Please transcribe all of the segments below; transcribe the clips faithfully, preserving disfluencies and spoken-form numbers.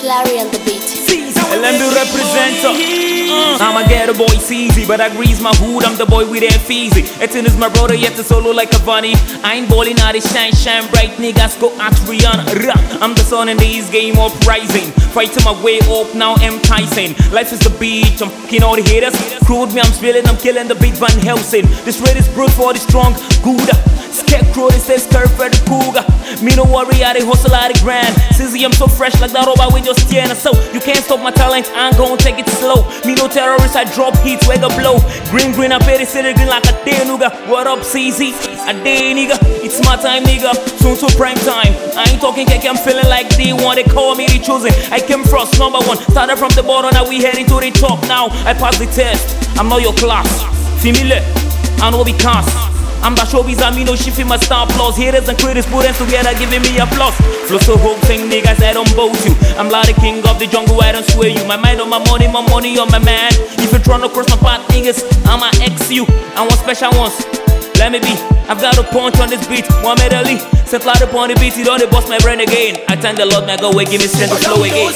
Larry on the beat. L M B representer. Uh, I'm a ghetto boy, easy, but I grease my hood. I'm the boy with that feezy. Etin is my brother, yet the solo like a bunny. I ain't balling out, it shine, shine bright. Niggas go ask Rihanna. I'm the sun in this game uprising. Fighting my way up, now enticing. Life is the beach, I'm fucking all the haters. Crude me, I'm spilling, I'm killing the beat Van Helsing. This red is brute for the strong, good. Scarecrow, this says curve for the cougar. Me no worry, I dey hustle, I dey grind. Sizzy, I'm so fresh like that robot with your skin. So you can't stop my talent, I'm gon' take it slow. Me no terrorist, I drop hits, where go blow. Green, green, I pay the city green like a day, nigga. What up, C Z? A day, nigga. It's my time, nigga. Soon to prime time. I ain't talking cake, I'm feeling like they want. They call me the chosen. I came first, number one. Started from the bottom, now we heading to the top. Now I pass the test. I'm not your class. Femile, I know because I'm the showbiz, I'm no shifting my star applause. Haters and critics put them together, giving me applause. Flow so whole thing, niggas, I don't boast you. I'm like the king of the jungle, I don't swear you. My mind on my money, my money on my man. If you're trying to cross my path, niggas, I'ma X you. I want special ones, let me be. I've got a punch on this beat, one medley. Set loud upon the beat, you don't bust my brain again. I thank the Lord, my God, will give me strength to flow again.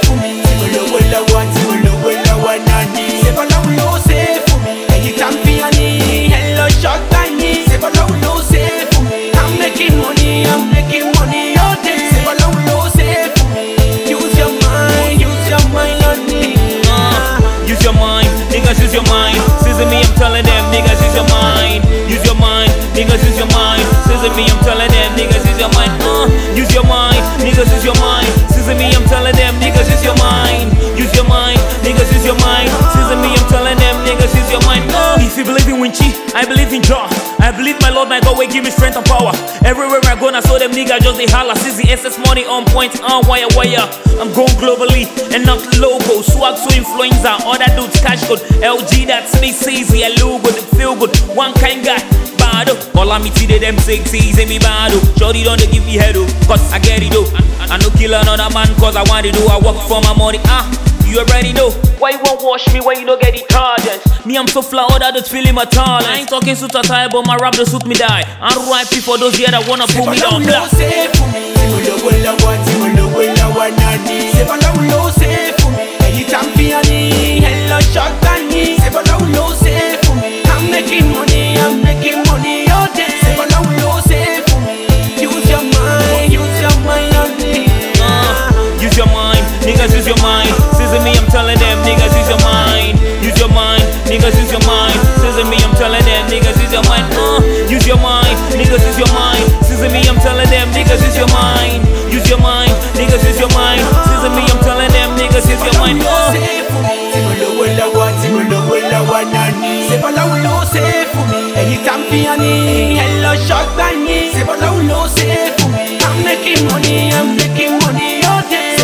Hello, shot time. I'm making money, I'm making money all day. Use your mind, use your mind on me. Uh, use your mind, niggas use your mind. Scissor me, I'm telling them, niggas use your mind. Use your mind, niggas use your mind. Scissor me, I'm telling them, niggas use your mind. Uh, use your mind, niggas use your mind. Scissor me, I'm telling them, niggas use your mind. Use your mind, niggas use your mind. Scissor me, I'm telling them, niggas use your mind. Uh, if you believe in Winchi, I believe in Jah. I believe my Lord, my God will give me strength and power. Everywhere I go, I saw them niggas just they holla. Sizzy S S money on point, on wire wire. I'm going globally and not local. Swag so influenza, all that dudes cash good. L G that's me, Sizzy, I look good, feel good. One kind guy, bad up. All I meet today, them sixties, and me bad up. Shorty don't they give me head up, cause I get it up. I no kill another man, cause I want to do. I work for my money, ah. You already know. Why you won't wash me when you don't get detergent? Me, I'm so flawed, I just feeling my talent. I ain't talking suit attire, but my rap don't suit me die. I'm right for those here that wanna pull me down. Hello, shot time. I'm making money, I'm making money all day. Use your mind, use your mind on me. Uh, use your mind, niggas use your mind. Scissor me, I'm telling them, niggas use your mind. Use your mind, niggas use your mind. Scissor me, I'm telling them, niggas use your mind. Uh, use your mind, niggas use your mind. Scissor me, I'm telling them, niggas use your mind. Use your mind, niggas use your mind. Scissor me, I'm telling them, niggas use your mind. Uh. Hello, shot time. I'm making money, I'm making money all day.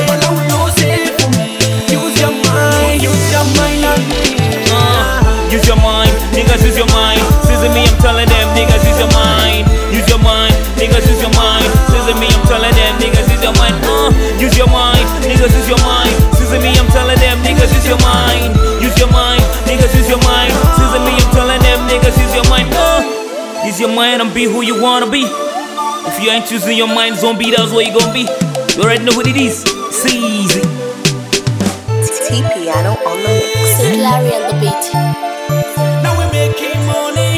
Use your mind, use your mind on me. Uh, use your mind, niggas use your mind. Scissor me, I'm telling them, niggas use your mind. Use your mind, niggas use your mind. Scissor me, I'm telling them, niggas use your mind. Uh, use your mind, niggas use your mind. Scissor me, I'm telling them, niggas use your mind. Use your mind, niggas use your mind. Scissor me, I'm telling them, niggas use your mind. Uh, use your mind and be who you wanna be. If you ain't choosing your mind, zombie, that's what you gonna be. You already know what it is. It's easy. T Piano on the mix. Larry on the beat. Now we're making money.